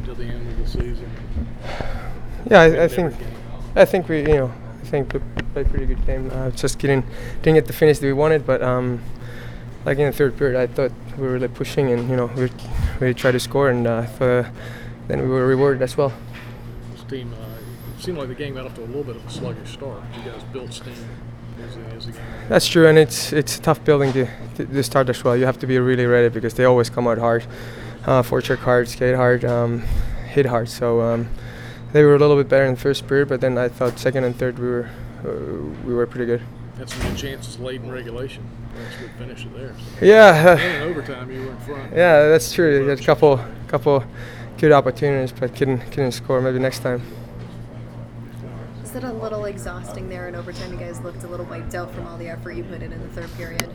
to the end of the season? Yeah, I think we played pretty good game. Just didn't get the finish that we wanted, but like in the third period, I thought we were really pushing and we really tried to score, and then we were rewarded as well. This team, it seemed like the game got off to a little bit of a sluggish start. You guys built steam as the game. That's true, and it's a tough building to start as well. You have to be really ready because they always come out hard, forecheck hard, skate hard, hit hard. So they were a little bit better in the first period, but then I thought second and third we were pretty good. Had some good chances late in regulation. That's a good finish there. So. Yeah. And in overtime, you were in front. Yeah, that's true. You had a couple good opportunities, but couldn't score. Maybe next time. Is it a little exhausting there in overtime? You guys looked a little wiped out from all the effort you put in the third period.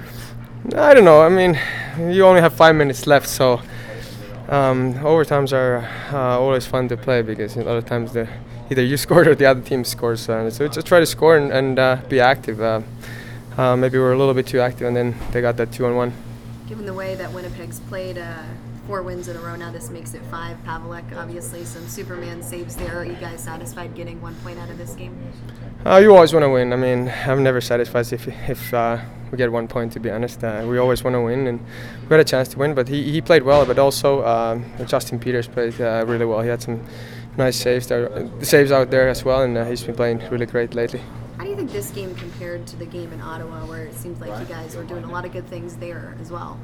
I don't know. I mean, you only have 5 minutes left, so overtimes are always fun to play because a lot of times either you scored or the other team scores. So just try to score and be active. Maybe we were a little bit too active, and then they got that 2-on-1. Given the way that Winnipeg's played 4 wins in a row now, this makes it 5. Pavelec, obviously, some Superman saves there. Are you guys satisfied getting 1 point out of this game? You always want to win. I mean, I'm never satisfied if we get 1 point, to be honest. We always want to win, and we had a chance to win, but he played well, but also Justin Peters played really well. He had some nice saves out there as well, and he's been playing really great lately. How do you think this game compared to the game in Ottawa, where it seems like you guys were doing a lot of good things there as well?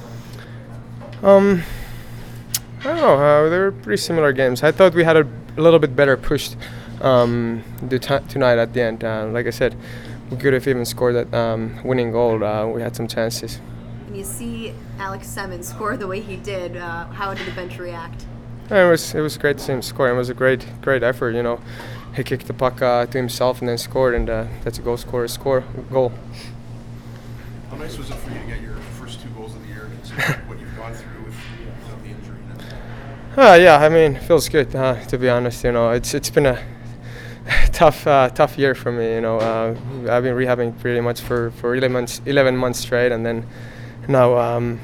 I don't know. They were pretty similar games. I thought we had a little bit better push tonight at the end. Like I said, we could have even scored that winning goal. We had some chances. When you see Alex Semin score the way he did, how did the bench react? It was great to see him score. It was a great effort. He kicked the puck to himself and then scored, and that's a goal goal. How nice was it for you to get your first 2 goals of the year, considering what you've gone through with the injury? Yeah, I mean, it feels good to be honest. It's been a tough year for me. I've been rehabbing pretty much for 11 months straight, and then now.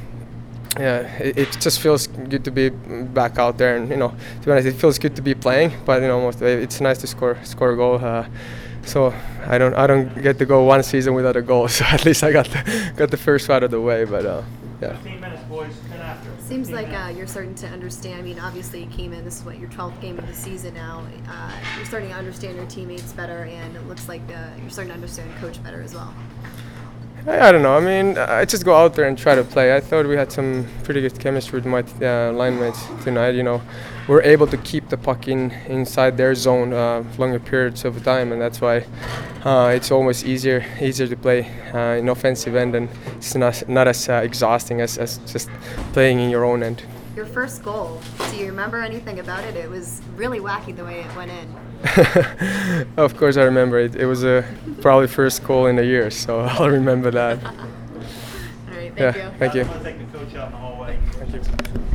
It just feels good to be back out there, and to be honest, it feels good to be playing. But most of it, it's nice to score a goal. So I don't get to go one season without a goal. So at least I got the first out of the way. But yeah. 15 minutes, boys. 10 after. Seems like you're starting to understand. I mean, obviously you came in. This is your 12th game of the season now. You're starting to understand your teammates better, and it looks like you're starting to understand coach better as well. I don't know. I mean, I just go out there and try to play. I thought we had some pretty good chemistry with my line mates tonight. We're able to keep the puck inside their zone longer periods of time, and that's why it's almost easier to play in offensive end, and it's not as exhausting as just playing in your own end. Your first goal, do you remember anything about it? It was really wacky the way it went in. Of course I remember it. It was probably first goal in a year, so I'll remember that. All right, thank you. Thank you. I'm going to take the coach out in the hallway. Thank you.